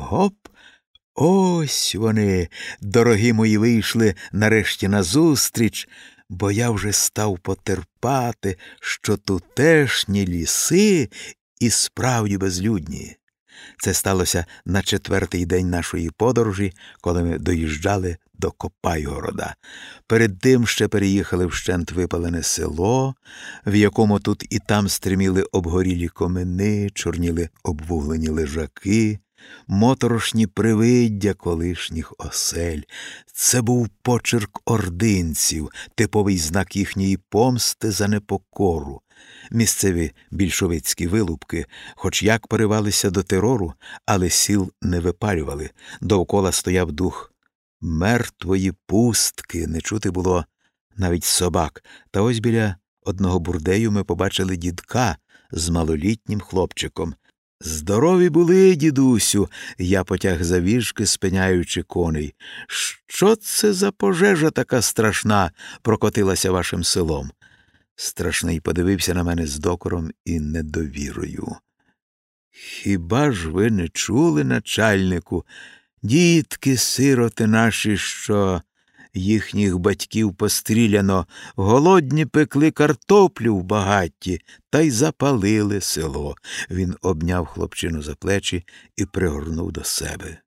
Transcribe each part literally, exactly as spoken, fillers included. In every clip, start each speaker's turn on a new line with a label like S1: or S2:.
S1: Гоп! Ось вони, дорогі мої, вийшли нарешті назустріч, бо я вже став потерпати, що тутешні ліси і справді безлюдні. Це сталося на четвертий день нашої подорожі, коли ми доїжджали до Копайгорода. Перед тим ще переїхали вщент випалене село, в якому тут і там стриміли обгорілі комини, чорніли обвуглені лежаки, моторошні привиддя колишніх осель. Це був почерк ординців, типовий знак їхньої помсти за непокору. Місцеві більшовицькі вилупки, хоч як поривалися до терору, але сіл не випалювали. Довкола стояв дух мертвої пустки, не чути було навіть собак. Та ось біля одного бурдею ми побачили дідка з малолітнім хлопчиком. «Здорові були, дідусю!» — я потяг за віжки, спиняючи коней. «Що це за пожежа така страшна прокотилася вашим селом?» Страшний подивився на мене з докором і недовірою. «Хіба ж ви не чули, начальнику? Дітки-сироти наші, що їхніх батьків постріляно, голодні пекли картоплю в багатті та й запалили село». Він обняв хлопчину за плечі і пригорнув до себе.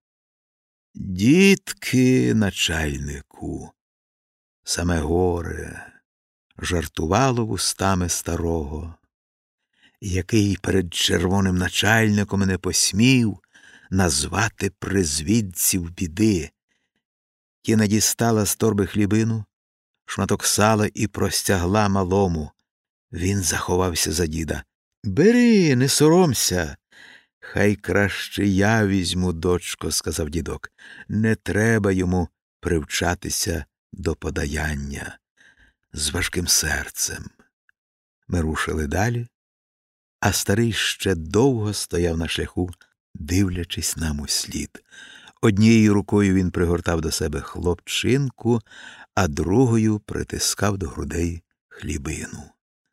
S1: «Дітки, начальнику, саме горе жартувало вустами старого, який перед червоним начальником не посмів назвати призвідців біди. Тіна дістала з торби хлібину, шматок сала і простягла малому. Він заховався за діда. «Бери, не соромся!» «Хай краще я візьму, дочко», — сказав дідок. «Не треба йому привчатися до подаяння». З важким серцем ми рушили далі, а старий ще довго стояв на шляху, дивлячись нам услід. Однією рукою він пригортав до себе хлопчинку, а другою притискав до грудей хлібину.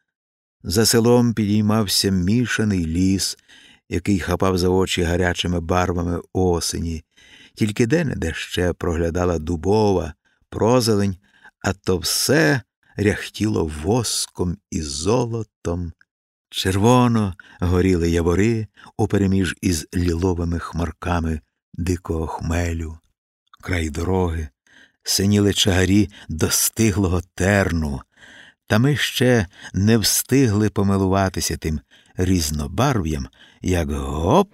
S1: За селом підіймався мішаний ліс, який хапав за очі гарячими барвами осені. Тільки де-не-де ще проглядала дубова, прозелень, а то все ряхтіло воском і золотом. Червоно горіли явори упереміж із ліловими хмарками дикого хмелю. Край дороги синіли чагарі достиглого терну, та ми ще не встигли помилуватися тим різнобарв'ям, як гоп,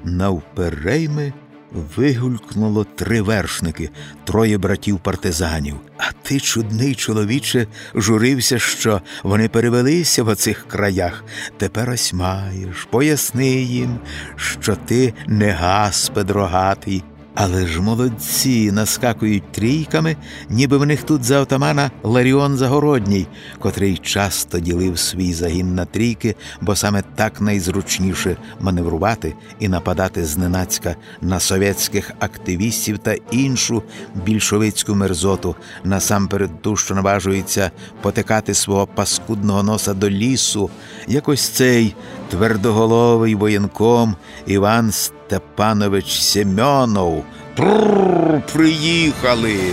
S1: навперейми вигулькнуло три вершники, троє братів-партизанів. А ти, чудний чоловіче, журився, що вони перевелися в оцих краях. Тепер ось маєш, поясни їм, що ти не гаспед рогатий. Але ж молодці наскакують трійками, ніби в них тут за отамана Ларіон Загородній, котрий часто ділив свій загін на трійки, бо саме так найзручніше маневрувати і нападати зненацька на совєтських активістів та іншу більшовицьку мерзоту, насамперед ту, що наважується потикати свого паскудного носа до лісу, якось цей твердоголовий воєнком Іван Степанович Семьонов. Прррр, приїхали!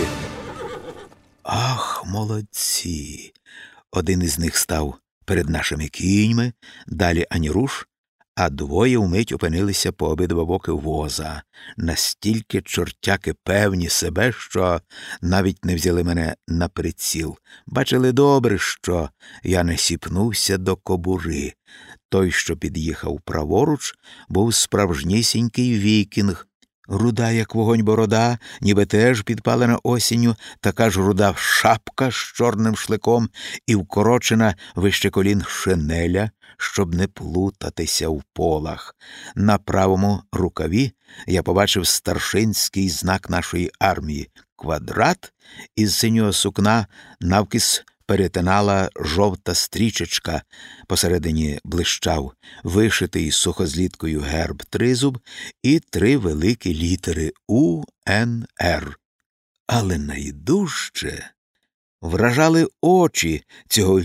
S1: Ах, молодці! Один із них став перед нашими кіньми, далі ані руш, а двоє вмить опинилися по обидва боки воза. Настільки чортяки певні себе, що навіть не взяли мене на приціл. Бачили добре, що я не сіпнувся до кобури. Той, що під'їхав праворуч, був справжнісінький вікінг. Руда, як вогонь борода, ніби теж підпалена осінню, така ж руда шапка з чорним шликом і вкорочена вище колін шинеля, щоб не плутатися в полах. На правому рукаві я побачив старшинський знак нашої армії – квадрат, із синього сукна навкіс перетинала жовта стрічечка, посередині блищав вишитий сухозліткою герб тризуб і три великі літери У Н Р. Але найдужче вражали очі цього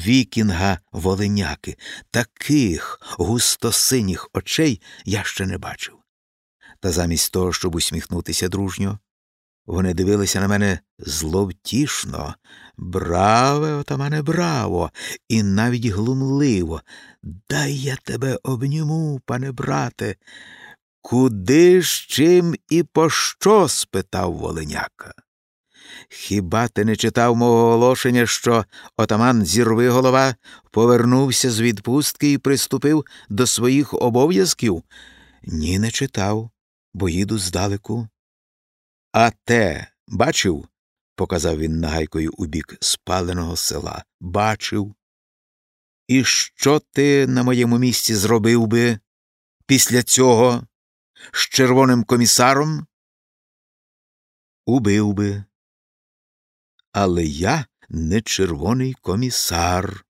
S1: вікінга-волиняки. Таких густосиніх очей я ще не бачив. Та замість того, щоб усміхнутися дружньо, вони дивилися на мене зловтішно. «Браве, отамане, браво!» І навіть глумливо. «Дай я тебе обніму, пане брате!» «Куди ж, чим і пощо?» – спитав Волиняка. «Хіба ти не читав мого оголошення, що отаман Зірвиголова повернувся з відпустки і приступив до своїх обов'язків?» «Ні, не читав, бо їду здалеку». «А те бачив?» – показав він нагайкою у бік спаленого села. «Бачив». «І що ти на моєму місці зробив би після цього з червоним комісаром?» «Убив би. Але я не червоний комісар.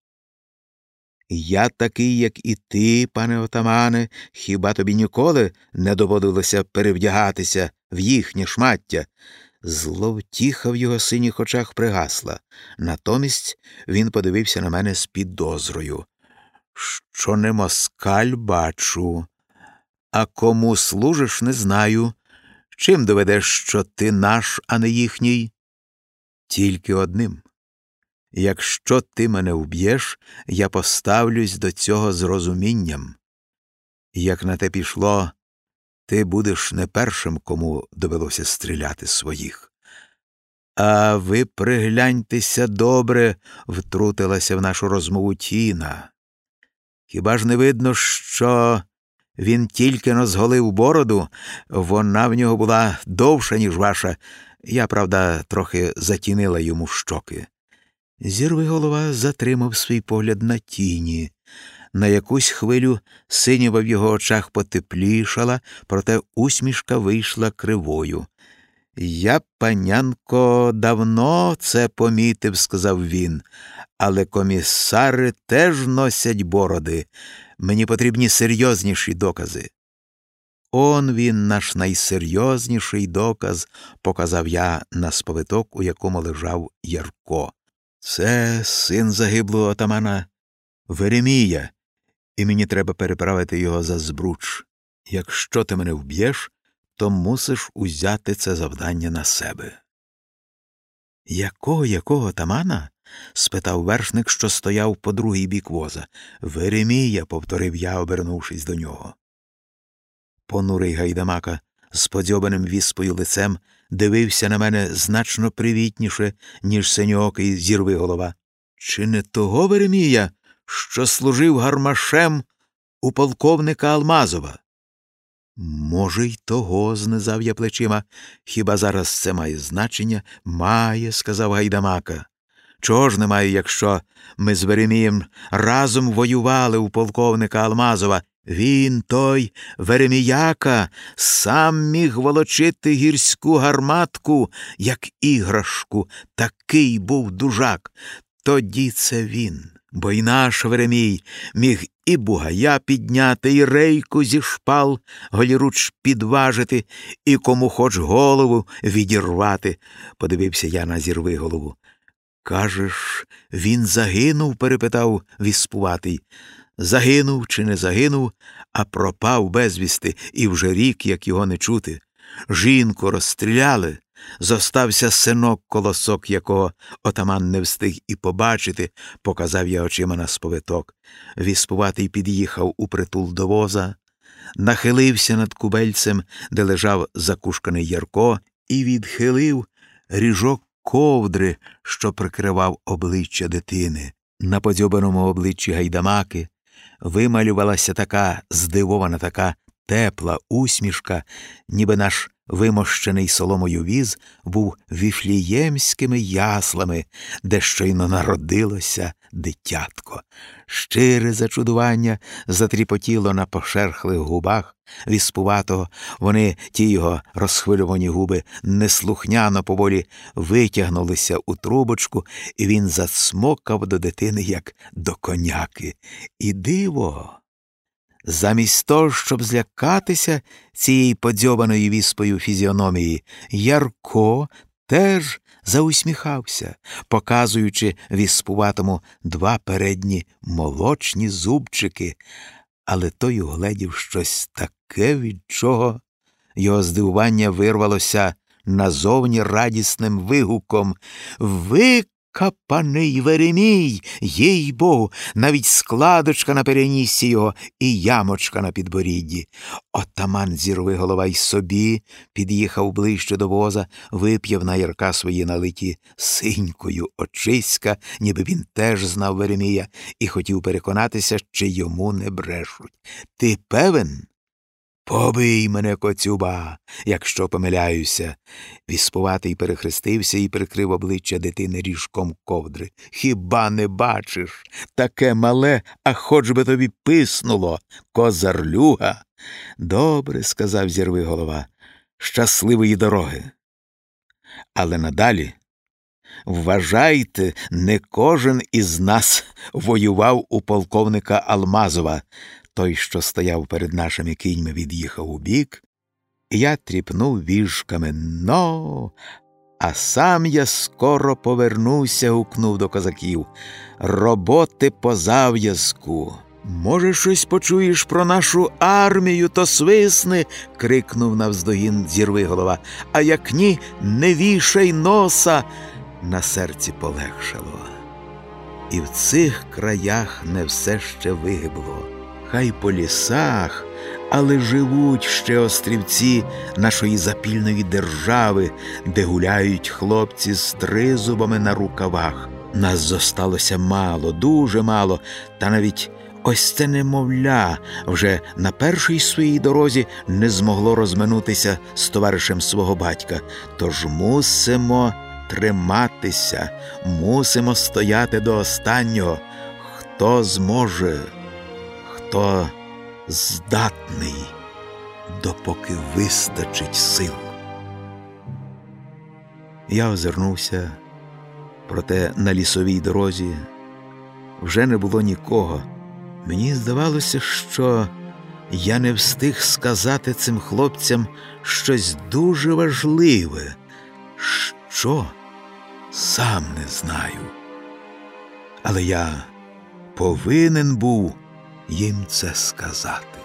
S1: Я такий, як і ти, пане отамане, хіба тобі ніколи не доводилося перевдягатися в їхнє шмаття?» Зловтіха в його синіх очах пригасла. Натомість він подивився на мене з підозрою. «Що не москаль, бачу. А кому служиш, не знаю. Чим доведеш, що ти наш, а не їхній?» «Тільки одним. Якщо ти мене вб'єш, я поставлюсь до цього з розумінням. Як на те пішло, ти будеш не першим, кому довелося стріляти своїх». «А ви пригляньтеся добре», – втрутилася в нашу розмову Тіна. «Хіба ж не видно, що він тільки но зголив бороду? Вона в нього була довша, ніж ваша. Я, правда, трохи затінила йому щоки». Зірвиголова затримав свій погляд на Тіні. На якусь хвилю синіва в його очах потеплішала, проте усмішка вийшла кривою. «Я, панянко, давно це помітив», – сказав він, – «але комісари теж носять бороди. Мені потрібні серйозніші докази». «Он він, наш найсерйозніший доказ», – показав я на сповиток, у якому лежав Ярко. «Це син загиблого отамана Веремія, і мені треба переправити його за Збруч. Якщо ти мене вб'єш, то мусиш узяти це завдання на себе». «Якого, якого отамана?» – спитав вершник, що стояв по другий бік воза. «Веремія», – повторив я, обернувшись до нього. Понурий гайдамака з подзьобаним віспою лицем дивився на мене значно привітніше, ніж синьоокий Зірвиголова. «Чи не того Веремія, що служив гармашем у полковника Алмазова?» «Може, й того», – знизав я плечима. «Хіба зараз це має значення?» «Має», – сказав гайдамака. «Чого ж немає, якщо ми з Веремієм разом воювали у полковника Алмазова? Він, той Вереміяка, сам міг волочити гірську гарматку, як іграшку. Такий був дужак. Тоді це він. Бо й наш Веремій міг і бугая підняти, і рейку зі шпал голіруч підважити, і кому хоч голову відірвати». Подивився я на Зірвиголову. «Кажеш, він загинув?» – перепитав Віспуватий. «Загинув чи не загинув, а пропав безвісти, і вже рік, як його не чути. Жінку розстріляли, зостався синок-колосок, якого отаман не встиг і побачити», – показав я очима на сповиток. Віспуватий під'їхав у притул до воза, нахилився над кубельцем, де лежав закушканий Ярко, і відхилив ріжок ковдри, що прикривав обличчя дитини. На подзьобаному обличчі гайдамаки вималювалася така здивована, така тепла усмішка, ніби наш вимощений соломою віз був віфліємськими яслами, де щойно народилося дитятко. Щире зачудування затріпотіло на пошерхлих губах Віспуватого. Вони, ті його розхвильовані губи, неслухняно поволі витягнулися у трубочку, і він зацмокав до дитини, як до коняки. І диво! Замість того, щоб злякатися цієї подзьобаної віспою фізіономії, Ярко теж заусміхався, показуючи Віспуватому два передні молочні зубчики, але той угледів щось таке, від чого Його здивування вирвалося назовні радісним вигуком: «Викопаний Веремій! Їй-богу! Навіть складочка на переніссі його і ямочка на підборідді!» Отаман Зірвиголова й собі під'їхав ближче до воза, вип'яв на Ярка свої налиті синькою очиська, ніби він теж знав Веремія, і хотів переконатися, чи йому не брешуть. «Ти певен? Побий мене, Коцюба, якщо помиляюся!» Віспуватий перехрестився і прикрив обличчя дитини ріжком ковдри. «Хіба не бачиш? Таке мале, а хоч би тобі писнуло, козарлюга!» «Добре», – сказав Зірвиголова, – «щасливої дороги. Але надалі, вважайте, не кожен із нас воював у полковника Алмазова». Той, що стояв перед нашими кіньми, від'їхав убік, і я тріпнув віжками: «Но, а сам я скоро повернуся», – гукнув до козаків. «Роботи по зав'язку». «Може, щось почуєш про нашу армію, то свисни», – крикнув навздогін Зірвиголова. «А як ні, не вішай носа». На серці полегшало. І в цих краях не все ще вигибло. Хай по лісах, але живуть ще острівці нашої запільної держави, де гуляють хлопці з тризубами на рукавах. Нас зосталося мало, дуже мало, та навіть ось це немовля вже на першій своїй дорозі не змогло розминутися з товаришем свого батька. Тож мусимо триматися, мусимо стояти до останнього. Хто зможе, хто здатний, допоки вистачить сил. Я озирнувся, проте на лісовій дорозі вже не було нікого. Мені здавалося, що я не встиг сказати цим хлопцям щось дуже важливе. Що? Сам не знаю. Але я повинен був їм це сказати.